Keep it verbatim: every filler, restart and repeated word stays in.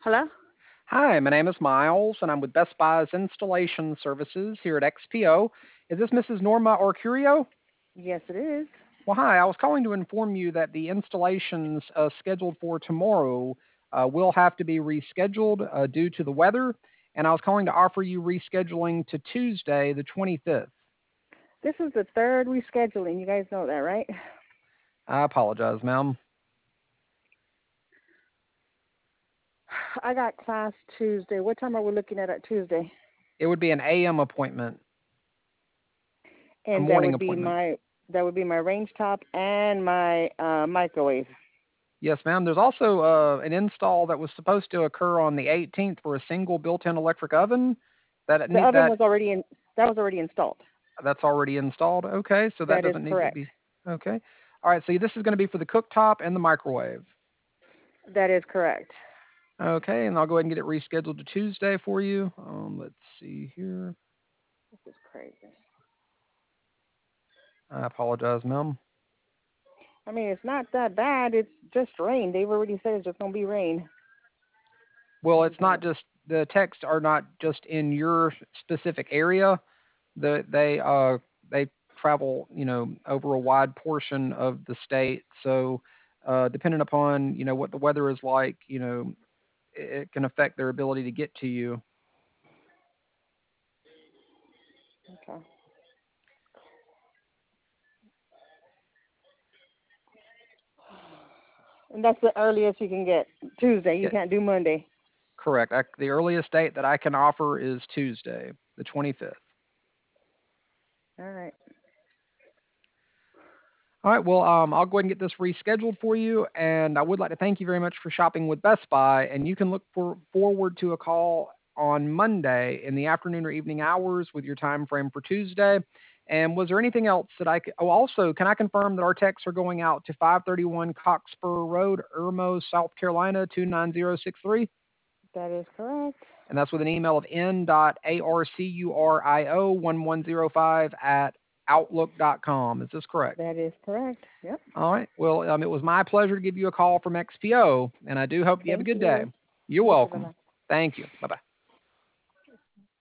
Hello? Hi, my name is Miles, and I'm with Best Buy's Installation Services here at X P O. Is this Missus Norma Orcurio? Yes, it is. Well, hi. I was calling to inform you that the installations uh, scheduled for tomorrow uh, will have to be rescheduled uh, due to the weather, and I was calling to offer you rescheduling to Tuesday, the twenty-fifth. This is the third rescheduling. You guys know that, right? I apologize, ma'am. I got class Tuesday. What time are we looking at at Tuesday? It would be an A M appointment, a And that morning would be appointment. my that would be my range top and my uh, microwave. Yes, ma'am. There's also uh, an install that was supposed to occur on the eighteenth for a single built-in electric oven. That The need oven that was already in. That was already installed. that's already installed. Okay, so that That is doesn't need to correct. be. Okay. All right. So this is going to be for the cooktop and the microwave. That is correct. Okay, and I'll go ahead and get it rescheduled to Tuesday for you. Um, let's see here. This is crazy. I apologize, ma'am. I mean, it's not that bad. It's just rain. They've already said it's just gonna be rain. Well, it's not just the texts are not just in your specific area. The they uh they travel, you know, over a wide portion of the state. So, uh, depending upon, you know, what the weather is like, you know, it, it can affect their ability to get to you. Okay. And that's the earliest you can get. Tuesday. You Yeah, can't do Monday. correct. I, the earliest date that I can offer is Tuesday, the twenty-fifth. All right. All right. Well, um, I'll go ahead and get this rescheduled for you, and I would like to thank you very much for shopping with Best Buy. And you can look for, forward to a call on Monday in the afternoon or evening hours with your time frame for Tuesday. And was there anything else that I could? Oh, also, can I confirm that our texts are going out to five thirty-one Cockspur Road, Irmo, South Carolina two nine zero six three? That is correct. And that's with an email of n.arcurio one one zero five at outlook dot com. Is this correct? That is correct. Yep. All right. Well, um, it was my pleasure to give you a call from X P O, and I do hope you have a Thank good day. you. You're You too. Bye welcome. bye. Thank you. Bye bye.